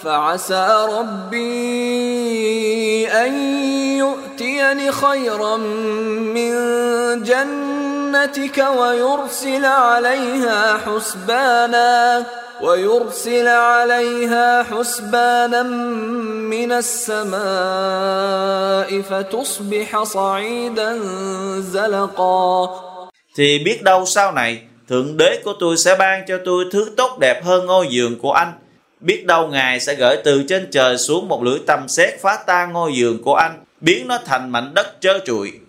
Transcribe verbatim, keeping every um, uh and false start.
فعسى ربي أن يؤتيني خيرا من جنتك ويرسل عليها حسبانا ويرسل عليها حسبانا من السماء فتصبح صعيدا زلقا. Thì biết đâu sau này Thượng Đế của tôi sẽ ban cho tôi thứ tốt đẹp hơn ngôi giường của anh. Biết đâu Ngài sẽ gửi từ trên trời xuống một lưỡi tầm sét phá tan ngôi giường của anh, biến nó thành mảnh đất trơ trụi.